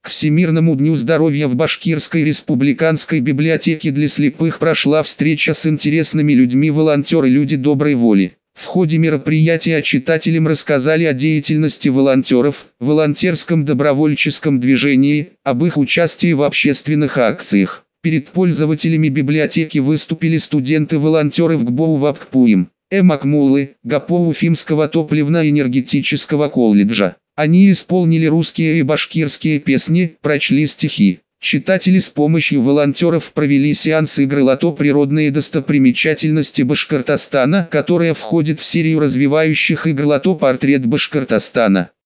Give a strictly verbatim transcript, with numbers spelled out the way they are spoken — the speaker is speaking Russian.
К Всемирному дню здоровья в Башкирской республиканской библиотеке для слепых прошла встреча с интересными людьми. Волонтеры – люди доброй воли. В ходе мероприятия читателям рассказали о деятельности волонтеров, волонтерском добровольческом движении, об их участии в общественных акциях. Перед пользователями библиотеки выступили студенты-волонтеры ВГБОУ ВАПКПУИМ, Эмакмуллы, ГАПО Уфимского топливно-энергетического колледжа. Они исполнили русские и башкирские песни, прочли стихи. Читатели с помощью волонтеров провели сеанс игры «Лото» природные достопримечательности Башкортостана, которая входит в серию развивающих игр «Лото» портрет Башкортостана.